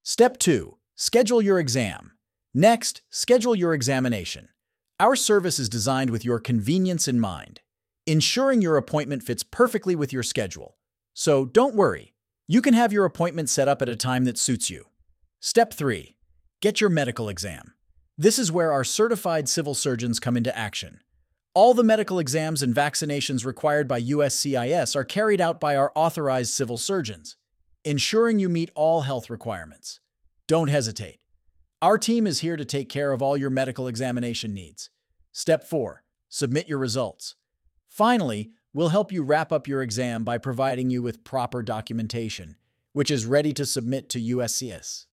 Step 2. Schedule your exam. Next, schedule your examination. Our service is designed with your convenience in mind, ensuring your appointment fits perfectly with your schedule. So don't worry, you can have your appointment set up at a time that suits you. Step 3. Get your medical exam. This is where our certified civil surgeons come into action. All the medical exams and vaccinations required by USCIS are carried out by our authorized civil surgeons, ensuring you meet all health requirements. Don't hesitate. Our team is here to take care of all your medical examination needs. Step 4. Submit your results. Finally, we'll help you wrap up your exam by providing you with proper documentation, which is ready to submit to USCIS.